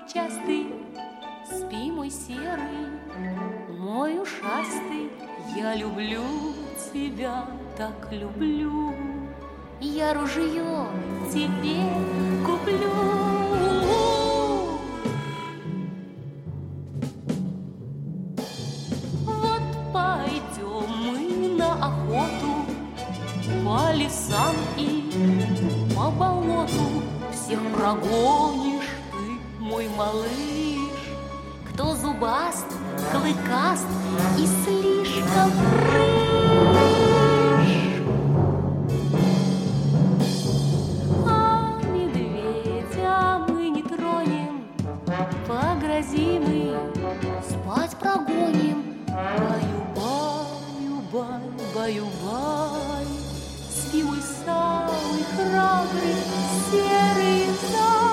клетчатый, спи, мой серый, мой ушастый. Я люблю тебя, так люблю. Я ружье тебе куплю. Вот пойдем мы на охоту по лесам и по болоту. Всех прогонишь ты, мой малыш, кто зубаст, клыкаст и слишком рыж. А медведя мы не тронем, погрозим и спать прогоним. Баю-баю-бай, баю-бай, спи, мой самый храбрый серый зай.